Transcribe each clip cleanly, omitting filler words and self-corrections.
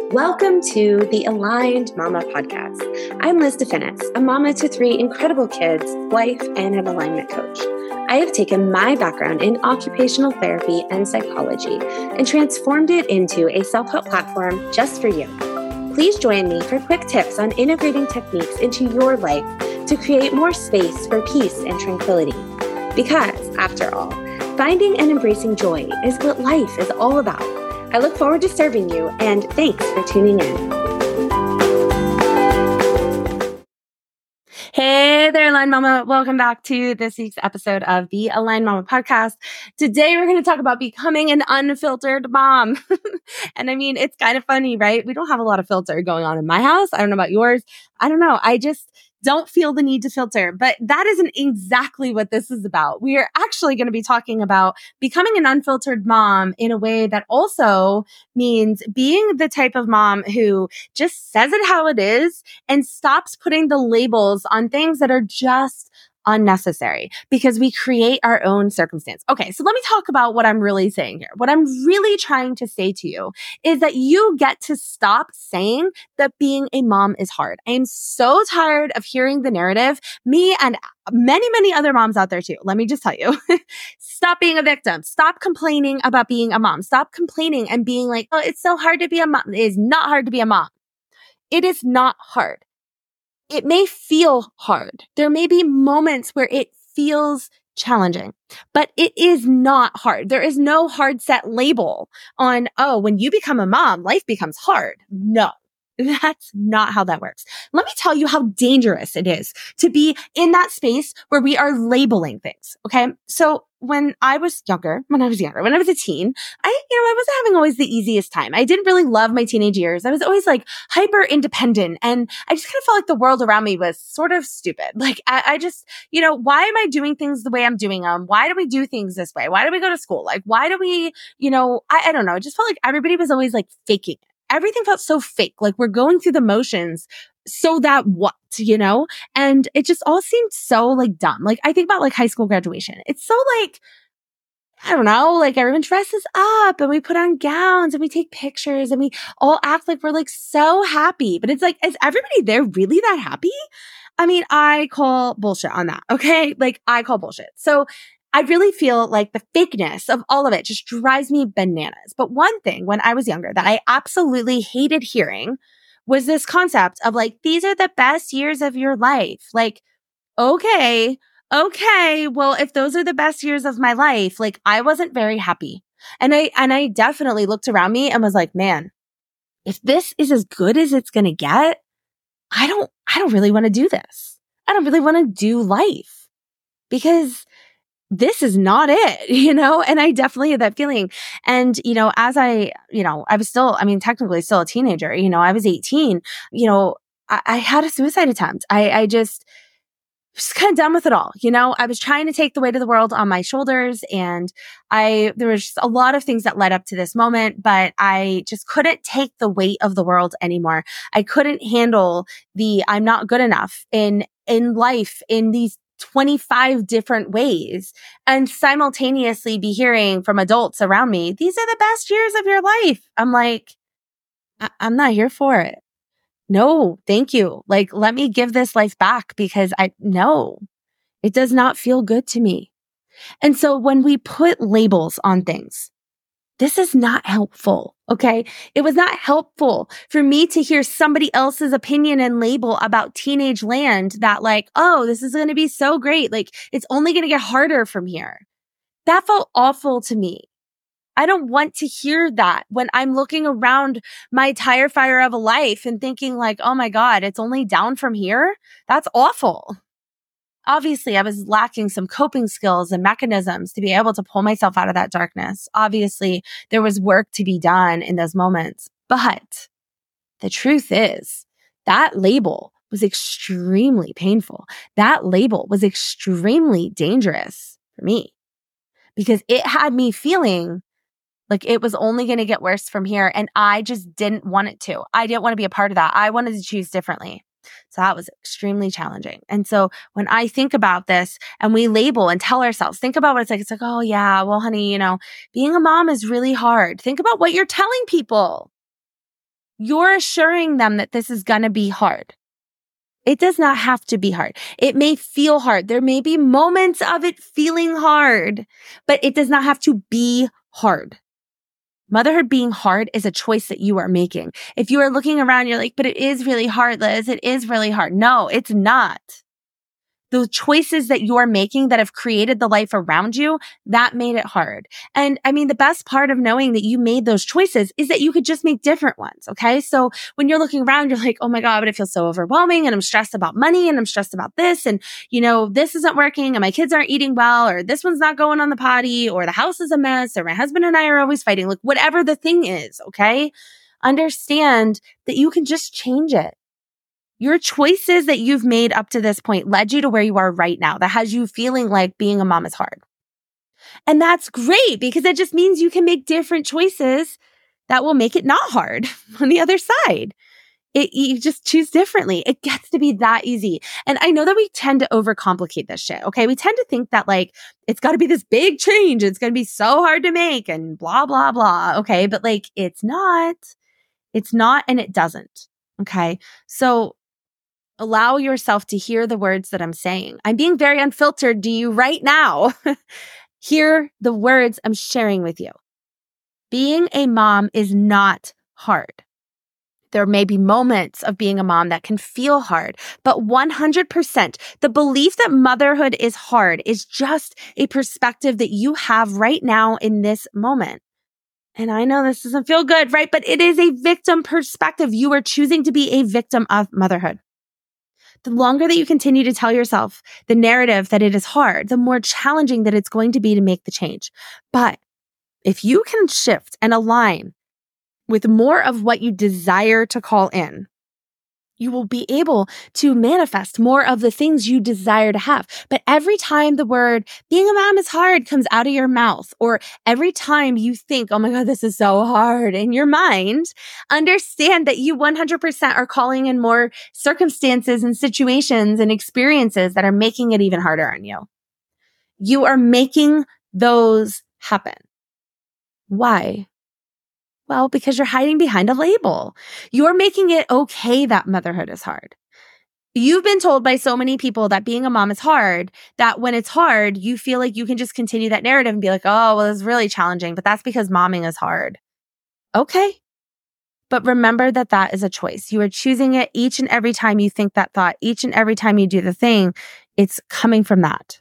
Welcome to the Aligned Mama podcast. I'm Liz DeFinis, a mama to 3 incredible kids, wife, and an alignment coach. I have taken my background in occupational therapy and psychology and transformed it into a self-help platform just for you. Please join me for quick tips on integrating techniques into your life to create more space for peace and tranquility. Because, after all, finding and embracing joy is what life is all about. I look forward to serving you, and thanks for tuning in. Hey there, Aligned Mama. Welcome back to this week's episode of the Aligned Mama podcast. Today, we're going to talk about becoming an unfiltered mom. And I mean, it's kind of funny, right? We don't have a lot of filter going on in my house. I don't know about yours. I don't know. I just don't feel the need to filter, but that isn't exactly what this is about. We are actually going to be talking about becoming an unfiltered mom in a way that also means being the type of mom who just says it how it is and stops putting the labels on things that are just unnecessary because we create our own circumstance. Okay, so let me talk about what I'm really saying here. What I'm really trying to say to you is that you get to stop saying that being a mom is hard. I am so tired of hearing the narrative. Me and many, many other moms out there too. Let me just tell you, stop being a victim. Stop complaining about being a mom. Stop complaining and being like, oh, it's so hard to be a mom. It is not hard to be a mom. It is not hard. It may feel hard. There may be moments where it feels challenging, but it is not hard. There is no hard set label on, oh, when you become a mom, life becomes hard. No, that's not how that works. Let me tell you how dangerous it is to be in that space where we are labeling things. Okay. So when I was when I was a teen, I wasn't having always the easiest time. I didn't really love my teenage years. I was always like hyper independent, and I just kind of felt like the world around me was sort of stupid. Like I just, why am I doing things the way I'm doing them? Why do we do things this way? Why do we go to school? Like, why do we, I don't know. It just felt like everybody was always like faking it. Everything felt so fake. Like we're going through the motions so that what, and it just all seemed so like dumb. Like I think about like high school graduation. It's so like, I don't know, like everyone dresses up and we put on gowns and we take pictures and we all act like we're like so happy. But it's like, is everybody there really that happy? I mean, I call bullshit on that. Okay. Like I call bullshit. So I really feel like the fakeness of all of it just drives me bananas. But one thing when I was younger that I absolutely hated hearing was this concept of like, these are the best years of your life. Like, okay, well, if those are the best years of my life, like I wasn't very happy. And I definitely looked around me and was like, man, if this is as good as it's going to get, I don't really want to do this. I don't really want to do life because this is not it, and I definitely had that feeling. And, as I was still, technically still a teenager, I was 18, I had a suicide attempt. I just kind of done with it all. I was trying to take the weight of the world on my shoulders, and there was just a lot of things that led up to this moment, but I just couldn't take the weight of the world anymore. I couldn't handle I'm not good enough in life in these 25 different ways, and simultaneously be hearing from adults around me, these are the best years of your life. I'm like, I'm not here for it. No, thank you. Like, let me give this life back because it does not feel good to me. And so when we put labels on things, this is not helpful. Okay. It was not helpful for me to hear somebody else's opinion and label about teenage land that like, oh, this is going to be so great. Like it's only going to get harder from here. That felt awful to me. I don't want to hear that when I'm looking around my tire fire of a life and thinking like, oh my God, it's only down from here. That's awful. Obviously, I was lacking some coping skills and mechanisms to be able to pull myself out of that darkness. Obviously, there was work to be done in those moments. But the truth is, that label was extremely painful. That label was extremely dangerous for me because it had me feeling like it was only going to get worse from here. And I just didn't want it to. I didn't want to be a part of that. I wanted to choose differently. So that was extremely challenging. And so when I think about this and we label and tell ourselves, think about what it's like. It's like, oh yeah, well, honey, being a mom is really hard. Think about what you're telling people. You're assuring them that this is going to be hard. It does not have to be hard. It may feel hard. There may be moments of it feeling hard, but it does not have to be hard. Motherhood being hard is a choice that you are making. If you are looking around, you're like, but it is really hard, Liz. It is really hard. No, it's not. The choices that you're making that have created the life around you, that made it hard. And I mean, the best part of knowing that you made those choices is that you could just make different ones. Okay. So when you're looking around, you're like, oh my God, but it feels so overwhelming and I'm stressed about money and I'm stressed about this. And this isn't working and my kids aren't eating well, or this one's not going on the potty, or the house is a mess, or my husband and I are always fighting. Like whatever the thing is. Okay. Understand that you can just change it. Your choices that you've made up to this point led you to where you are right now. That has you feeling like being a mom is hard. And that's great because it just means you can make different choices that will make it not hard on the other side. You just choose differently. It gets to be that easy. And I know that we tend to overcomplicate this shit. Okay. We tend to think that like, it's got to be this big change. It's going to be so hard to make and blah, blah, blah. Okay. But like, it's not, and it doesn't. Okay. So allow yourself to hear the words that I'm saying. I'm being very unfiltered to you right now. Hear the words I'm sharing with you. Being a mom is not hard. There may be moments of being a mom that can feel hard, but 100%, the belief that motherhood is hard is just a perspective that you have right now in this moment. And I know this doesn't feel good, right? But it is a victim perspective. You are choosing to be a victim of motherhood. The longer that you continue to tell yourself the narrative that it is hard, the more challenging that it's going to be to make the change. But if you can shift and align with more of what you desire to call in, you will be able to manifest more of the things you desire to have. But every time the word being a mom is hard comes out of your mouth, or every time you think, oh my God, this is so hard in your mind, understand that you 100% are calling in more circumstances and situations and experiences that are making it even harder on you. You are making those happen. Why? Well, because you're hiding behind a label. You're making it okay that motherhood is hard. You've been told by so many people that being a mom is hard, that when it's hard, you feel like you can just continue that narrative and be like, oh, well, it's really challenging, but that's because momming is hard. Okay. But remember that that is a choice. You are choosing it each and every time you think that thought, each and every time you do the thing, it's coming from that.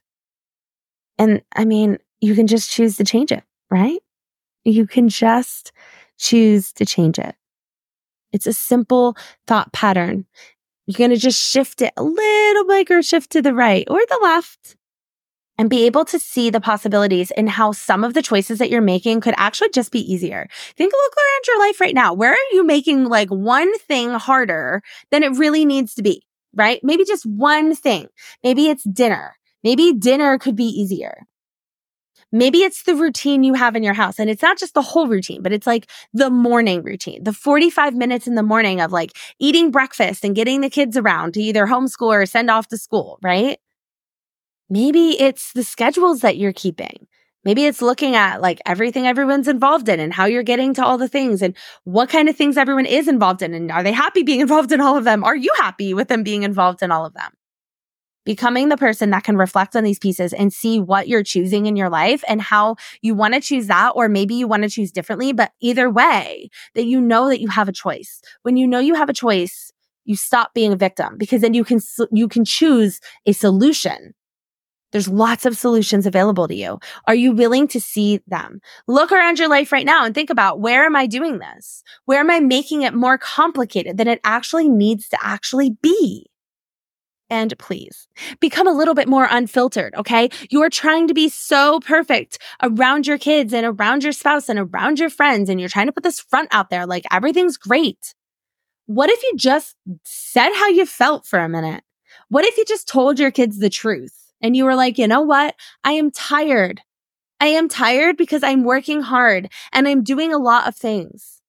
And I mean, you can just choose to change it, right? You can just choose to change it. It's a simple thought pattern. You're going to just shift it a little micro shift to the right or the left and be able to see the possibilities in how some of the choices that you're making could actually just be easier. Look around your life right now. Where are you making like one thing harder than it really needs to be, right? Maybe just one thing. Maybe it's dinner. Maybe dinner could be easier. Maybe it's the routine you have in your house, and it's not just the whole routine, but it's like the morning routine, the 45 minutes in the morning of like eating breakfast and getting the kids around to either homeschool or send off to school, right? Maybe it's the schedules that you're keeping. Maybe it's looking at like everything everyone's involved in and how you're getting to all the things and what kind of things everyone is involved in. And are they happy being involved in all of them? Are you happy with them being involved in all of them? Becoming the person that can reflect on these pieces and see what you're choosing in your life and how you want to choose that, or maybe you want to choose differently, but either way, that you know that you have a choice. When you know you have a choice, you stop being a victim because then you can choose a solution. There's lots of solutions available to you. Are you willing to see them? Look around your life right now and think about, where am I doing this? Where am I making it more complicated than it actually needs to actually be? And please become a little bit more unfiltered, okay? You are trying to be so perfect around your kids and around your spouse and around your friends, and you're trying to put this front out there like everything's great. What if you just said how you felt for a minute? What if you just told your kids the truth and you were like, you know what? I am tired. I am tired because I'm working hard and I'm doing a lot of things.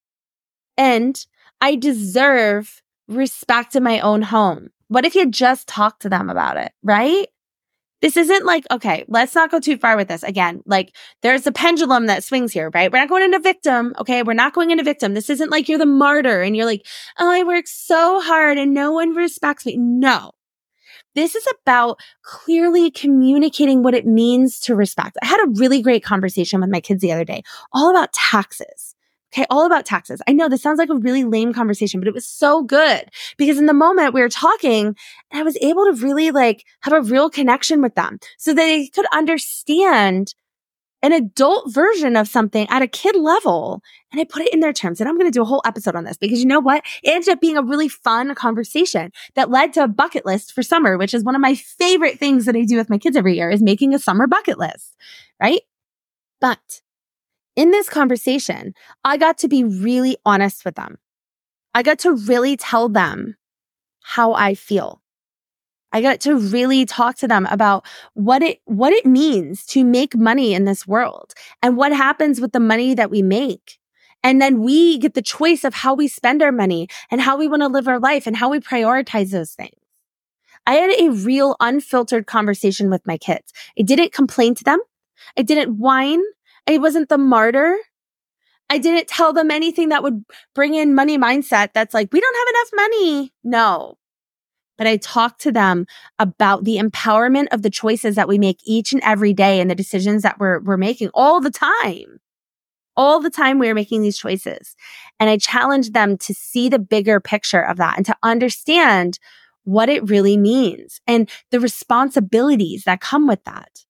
And I deserve respect in my own home. What if you just talked to them about it, right? This isn't like, okay, let's not go too far with this. Again, like there's a pendulum that swings here, right? We're not going into victim. Okay. We're not going into victim. This isn't like you're the martyr and you're like, oh, I work so hard and no one respects me. No, this is about clearly communicating what it means to respect. I had a really great conversation with my kids the other day, all about taxes. Okay, all about taxes. I know this sounds like a really lame conversation, but it was so good because in the moment we were talking and I was able to really like have a real connection with them so they could understand an adult version of something at a kid level. And I put it in their terms. And I'm going to do a whole episode on this because you know what? It ended up being a really fun conversation that led to a bucket list for summer, which is one of my favorite things that I do with my kids every year is making a summer bucket list, right? But in this conversation, I got to be really honest with them. I got to really tell them how I feel. I got to really talk to them about what it means to make money in this world and what happens with the money that we make. And then we get the choice of how we spend our money and how we want to live our life and how we prioritize those things. I had a real unfiltered conversation with my kids. I didn't complain to them. I didn't whine. I wasn't the martyr. I didn't tell them anything that would bring in money mindset that's like, we don't have enough money. No. But I talked to them about the empowerment of the choices that we make each and every day and the decisions that we're making all the time. All the time we are making these choices. And I challenged them to see the bigger picture of that and to understand what it really means and the responsibilities that come with that.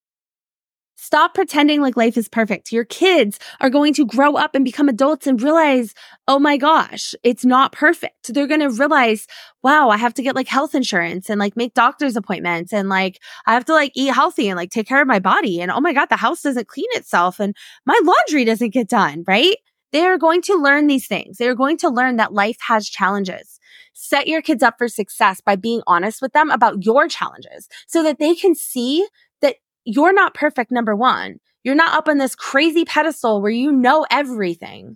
Stop pretending like life is perfect. Your kids are going to grow up and become adults and realize, oh my gosh, it's not perfect. They're going to realize, wow, I have to get like health insurance and like make doctor's appointments and like I have to like eat healthy and like take care of my body. And oh my God, the house doesn't clean itself and my laundry doesn't get done, right? They are going to learn these things. They are going to learn that life has challenges. Set your kids up for success by being honest with them about your challenges so that they can see that you're not perfect, number one. You're not up on this crazy pedestal where you know everything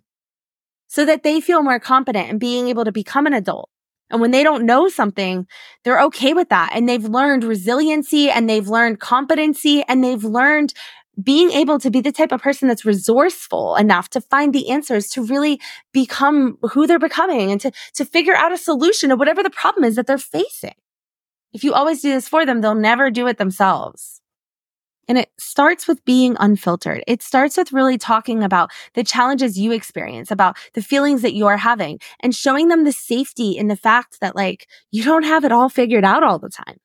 so that they feel more confident in being able to become an adult. And when they don't know something, they're okay with that. And they've learned resiliency and they've learned competency and they've learned being able to be the type of person that's resourceful enough to find the answers to really become who they're becoming and to figure out a solution to whatever the problem is that they're facing. If you always do this for them, they'll never do it themselves. And it starts with being unfiltered. It starts with really talking about the challenges you experience, about the feelings that you're having, and showing them the safety in the fact that like, you don't have it all figured out all the time.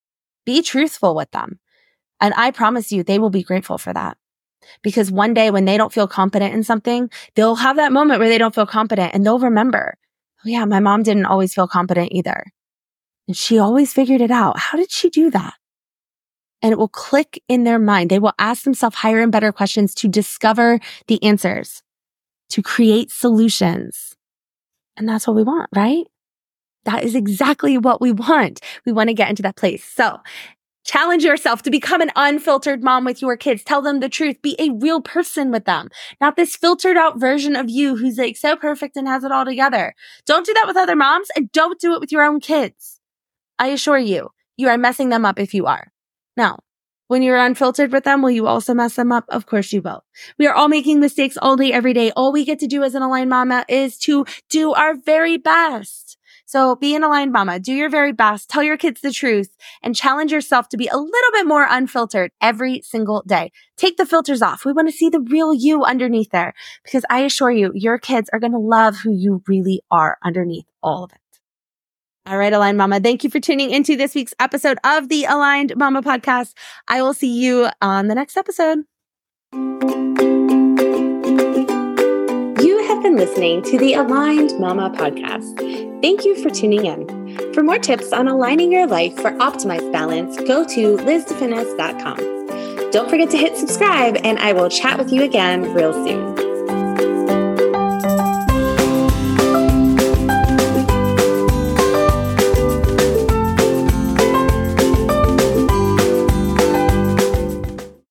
Be truthful with them. And I promise you, they will be grateful for that. Because one day when they don't feel confident in something, they'll have that moment where they don't feel confident and they'll remember, oh yeah, my mom didn't always feel confident either. And she always figured it out. How did she do that? And it will click in their mind. They will ask themselves higher and better questions to discover the answers, to create solutions. And that's what we want, right? That is exactly what we want. We want to get into that place. So challenge yourself to become an unfiltered mom with your kids. Tell them the truth. Be a real person with them, not this filtered out version of you who's like so perfect and has it all together. Don't do that with other moms and don't do it with your own kids. I assure you, you are messing them up if you are. Now, when you're unfiltered with them, will you also mess them up? Of course you will. We are all making mistakes all day, every day. All we get to do as an aligned mama is to do our very best. So be an aligned mama. Do your very best. Tell your kids the truth and challenge yourself to be a little bit more unfiltered every single day. Take the filters off. We want to see the real you underneath there because I assure you, your kids are going to love who you really are underneath all of it. All right, Aligned Mama, thank you for tuning into this week's episode of the Aligned Mama podcast. I will see you on the next episode. You have been listening to the Aligned Mama podcast. Thank you for tuning in. For more tips on aligning your life for optimized balance, go to LizDefinis.com. Don't forget to hit subscribe, and I will chat with you again real soon.